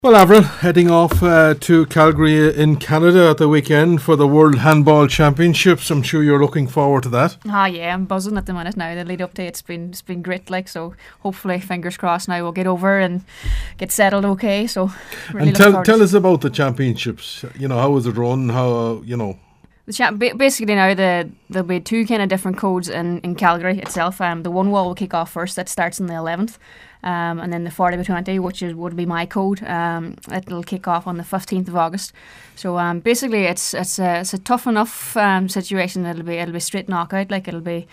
Well, Avril, heading off to Calgary in Canada at the weekend for the World Handball Championships. I'm sure you're looking forward to that. Yeah, I'm buzzing at the minute now. The lead up to it's been great, so hopefully, fingers crossed, now we'll get over and get settled okay. So really and tell us about the championships. How was it run? Basically now there'll be two kind of different codes in Calgary itself. The one wall will kick off first. That starts on the 11th. And then the 40x20, which would be my code, it'll kick off on the 15th of August. So basically, it's a tough enough situation. It'll be straight knockout. It'll be.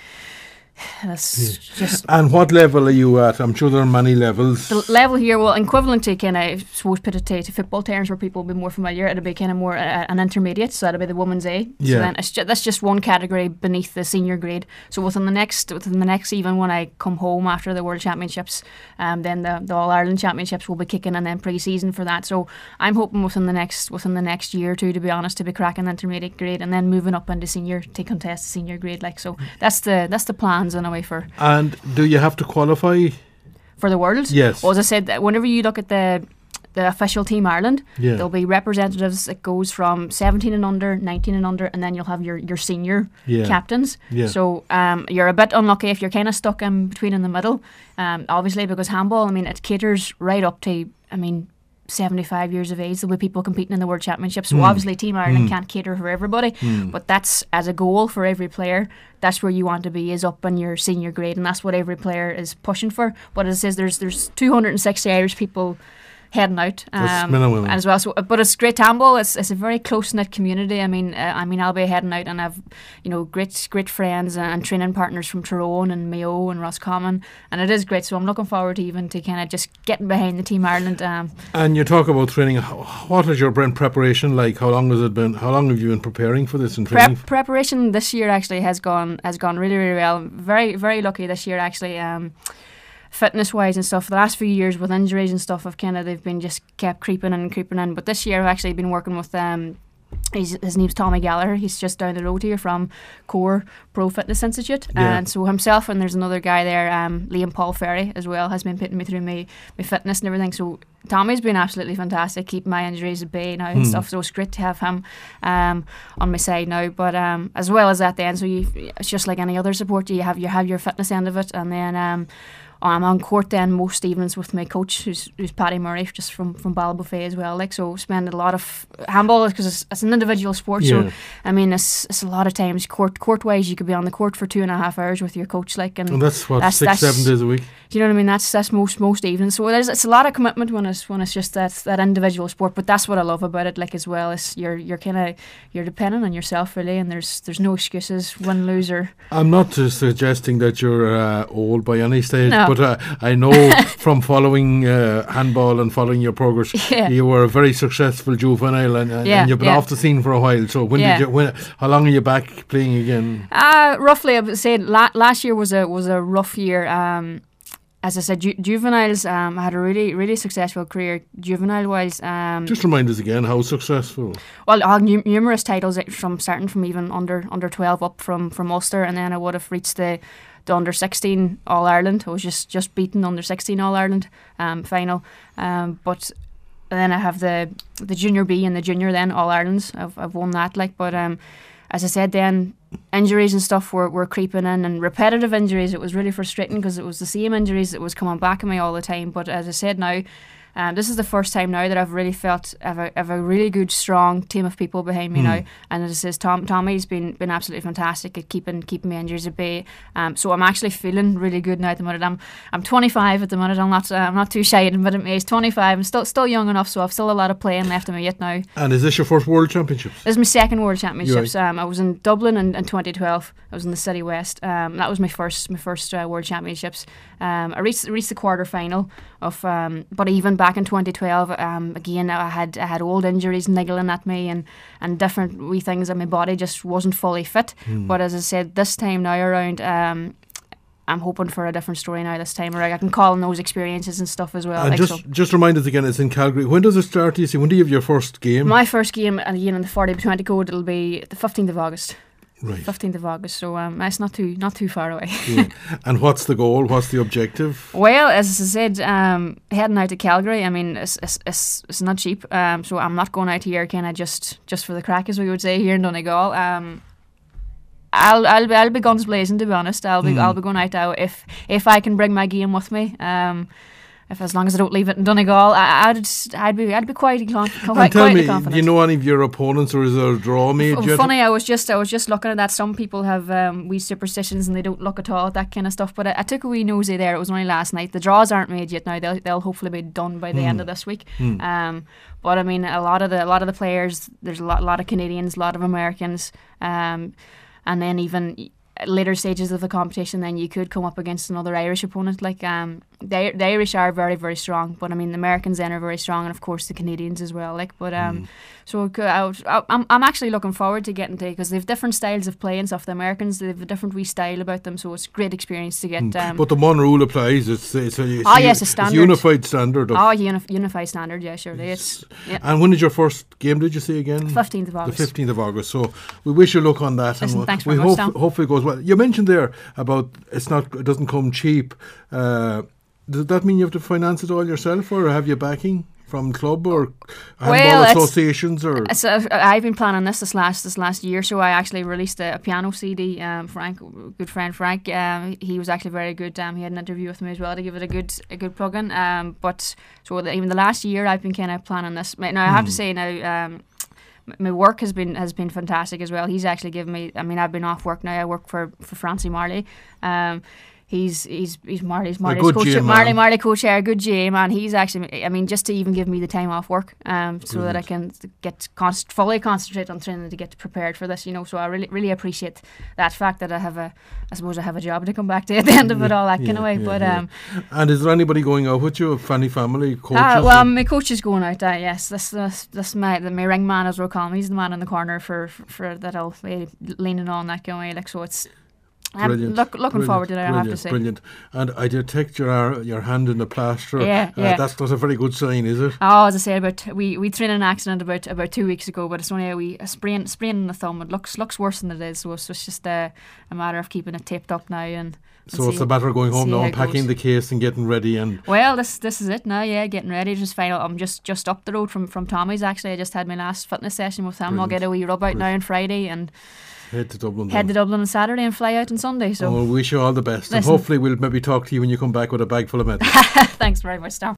And what level are you at? I'm sure there are many levels. The level here, well, equivalent to kind of, suppose, put it to football terms where people will be more familiar, it'll be kind of more an intermediate, so that'll be the women's A. Yeah. So then that's just one category beneath the senior grade. So within the next even when I come home after the World Championships, then the All Ireland Championships will be kicking, and then pre-season for that. So I'm hoping within the next year or two, to be honest, to be cracking the intermediate grade and then moving up into senior to contest the senior grade. So that's the plan. In a way for. And do you have to qualify for the Worlds? Yes. Well, as I said, whenever you look at the official Team Ireland, there'll be representatives. It goes from 17 and under, 19 and under, and then you'll have your senior captains. Yeah. So you're a bit unlucky if you're kind of stuck in between in the middle. Obviously, because handball, it caters right up to 75 years of age. There'll be people competing in the World Championships. So obviously Team Ireland can't cater for everybody, but that's as a goal for every player. That's where you want to be, is up in your senior grade, and that's what every player is pushing for. But as it says, there's 260 Irish people heading out, as well. So, but it's great handball. It's a very close knit community. I'll be heading out, and I've great friends and training partners from Tyrone and Mayo and Roscommon, and it is great. So I'm looking forward to even to kind of just getting behind the Team Ireland. And you talk about training. What is your preparation like? How long has it been? How long have you been preparing for this and training? Preparation this year actually has gone really, really well. Very, very lucky this year actually. Fitness wise and stuff, the last few years with injuries and stuff, they've been just kept creeping in. But this year I've actually been working with his name's Tommy Gallagher. He's just down the road here from Core Pro Fitness Institute, and so himself and there's another guy there, Liam Paul Ferry as well, has been putting me through my fitness and everything. So Tommy's been absolutely fantastic, keeping my injuries at bay now and stuff. So it's great to have him on my side now. But as well as that, then it's just like any other support. You have your fitness end of it, and then. I'm on court then most evenings with my coach, who's Paddy Murray, just from Ballybofey as well. So spend a lot of handball because it's an individual sport. Yeah. So it's a lot of times court wise. You could be on the court for 2.5 hours with your coach, and that's what 6-7 days a week. Do you know what I mean? That's most evenings. So it's a lot of commitment when it's just that individual sport. But that's what I love about it. As well, is you're dependent on yourself really, and there's no excuses, win, lose or. I'm not suggesting that you're old by any stage. No. But I know from following handball and following your progress, you were a very successful juvenile, and you've been off the scene for a while. So how long are you back playing again? Roughly, I would say last year was a rough year. As I said, juveniles, I had a really, really successful career juvenile-wise. Just remind us again, how successful? Well, I had numerous titles starting from even under 12 up from Ulster, and then I would have reached the under 16 All Ireland. I was just beaten under 16 All Ireland final. But then I have the junior B and the junior then All Irelands. I've won that. But as I said, then injuries and stuff were creeping in, and repetitive injuries. It was really frustrating because it was the same injuries that was coming back at me all the time. But as I said now, this is the first time now that I've really felt I have a really good, strong team of people behind me now. And as I says, Tommy's been absolutely fantastic at keeping my injuries at bay. So I'm actually feeling really good now at the minute. I'm 25 at the minute. I'm not too shy to admit it. He's 25. I'm still young enough, so I've still a lot of playing left in me yet now. And is this your first World Championships? This is my second World Championships. Right. I was in Dublin in 2012. I was in the City West. That was my first World Championships. I reached the quarter final of, but even back in 2012, again I had old injuries niggling at me and different wee things, and my body just wasn't fully fit. But as I said, this time now around, I'm hoping for a different story now this time around. I can call on those experiences and stuff as well. And just remind us again, it's in Calgary. When does it start? Do you see? When do you have your first game? My first game, again in the 40x20 code, it'll be the 15th of August. Right. 15th of August, so it's not too far away. Yeah. And what's the goal? What's the objective? Well, as I said, heading out to Calgary, I mean, it's not cheap, so I'm not going out here kind of just for the crack, as we would say here in Donegal. I'll be guns blazing, to be honest. I'll be going out now if I can bring my game with me. If as long as I don't leave it in Donegal, I'd be quite confident. Do you know any of your opponents, or is there a draw made yet? Funny, I was just looking at that. Some people have wee superstitions and they don't look at all at that kind of stuff. But I took a wee nosy there. It was only last night. The draws aren't made yet now. They'll hopefully be done by the end of this week. But I mean, a lot of the players. There's a lot of Canadians, a lot of Americans, and then even later stages of the competition, then you could come up against another Irish opponent. Like the Irish are very, very strong, but I mean the Americans then are very strong, and of course the Canadians as well. Like, but so I'm actually looking forward to getting to, because they've different styles of play and stuff. The Americans, they've a different wee style about them, so it's a great experience to get. But the one rule applies. It's a standard. It's unified standard. Unified standard. Yeah, surely it's. Yeah. And when is your first game? Did you say again? 15th of August. The 15th of August. So we wish you luck on that. Listen, and thanks very much, Tom. Hopefully it goes well. You mentioned there about it doesn't come cheap. Does that mean you have to finance it all yourself, or have you backing from club or handball associations? Or I've been planning this last year. So I actually released a piano CD. Frank, good friend Frank, he was actually very good. He had an interview with me as well to give it a good plug-in. But so even the last year I've been kind of planning this. Now I have to say now. My work has been fantastic as well. He's actually given me. I mean, I've been off work now. I work for Francie Marley. He's Marley's coach. Marley coach here, a good GA man. He's actually, I mean, just to even give me the time off work, so that I can fully concentrate on training to get prepared for this. So I really appreciate that fact that I have a job to come back to at the end of it all, that kind of way. But and is there anybody going out with you? Any family coaches? Well, my coach is going out. Yes, this my ring man, as we're calling him. He's the man in the corner for that I'll be leaning on, that kind of way. Like, so it's. I'm looking forward to that, I have to say. Brilliant. And I detect your hand in the plaster. Yeah. That's not a very good sign, is it? Oh, as I say, we trained an accident about 2 weeks ago, but it's only a sprain in the thumb. It looks worse than it is, so it's just a matter of keeping it taped up now and. So it's a matter of going home now, unpacking the case and getting ready. And well, this is it now. Yeah, getting ready. Just final. I'm just up the road from Tommy's. Actually, I just had my last fitness session with him. Brilliant. I'll get a wee rub out now on Friday and. Head to Dublin on Saturday and fly out on Sunday. So we'll wish you all the best. Listen. And hopefully we'll maybe talk to you when you come back with a bag full of medals. Thanks very much, Tom.